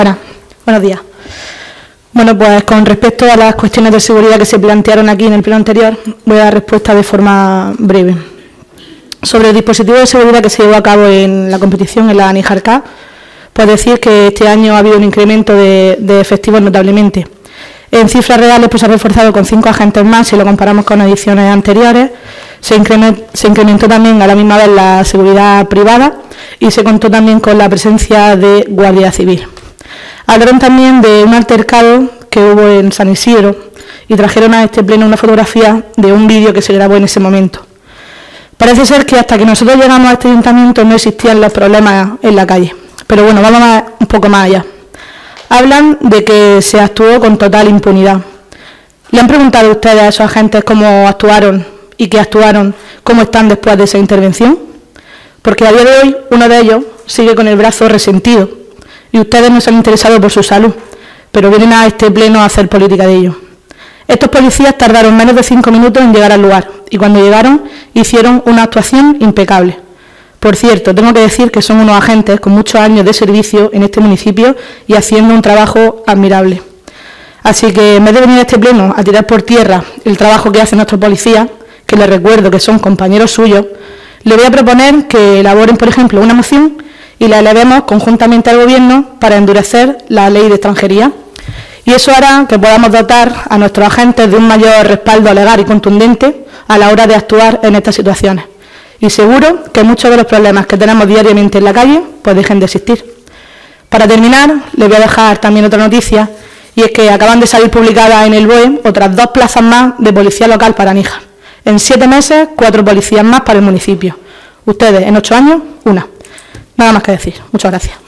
Buenos días. Bueno, pues con respecto a las cuestiones de seguridad que se plantearon aquí en el pleno anterior, voy a dar respuesta de forma breve. Sobre el dispositivo de seguridad que se llevó a cabo en la competición en la Níjar-Cup, pues decir que este año ha habido un incremento de efectivos notablemente. En cifras reales pues se ha reforzado con 5 agentes más, si lo comparamos con ediciones anteriores. Se incrementó también a la misma vez la seguridad privada y se contó también con la presencia de Guardia Civil. Hablaron también de un altercado que hubo en San Isidro y trajeron a este pleno una fotografía de un vídeo que se grabó en ese momento. Parece ser que hasta que nosotros llegamos a este ayuntamiento no existían los problemas en la calle, pero bueno, vamos un poco más allá. Hablan de que se actuó con total impunidad. ¿Le han preguntado a ustedes a esos agentes cómo actuaron y qué actuaron, cómo están después de esa intervención? Porque a día de hoy uno de ellos sigue con el brazo resentido y ustedes no se han interesado por su salud, pero vienen a este pleno a hacer política de ello. Estos policías tardaron menos de 5 minutos en llegar al lugar y cuando llegaron hicieron una actuación impecable. Por cierto, tengo que decir que son unos agentes con muchos años de servicio en este municipio y haciendo un trabajo admirable. Así que en vez de venir a este pleno a tirar por tierra el trabajo que hacen nuestros policías, que les recuerdo que son compañeros suyos, le voy a proponer que elaboren, por ejemplo, una moción y la elevemos conjuntamente al Gobierno para endurecer la ley de extranjería. Y eso hará que podamos dotar a nuestros agentes de un mayor respaldo legal y contundente a la hora de actuar en estas situaciones. Y seguro que muchos de los problemas que tenemos diariamente en la calle pues dejen de existir. Para terminar, les voy a dejar también otra noticia, y es que acaban de salir publicadas en el BOE otras 2 plazas más de policía local para Níjar. En 7 meses, 4 policías más para el municipio. Ustedes, en 8 años, 1. Nada más que decir. Muchas gracias.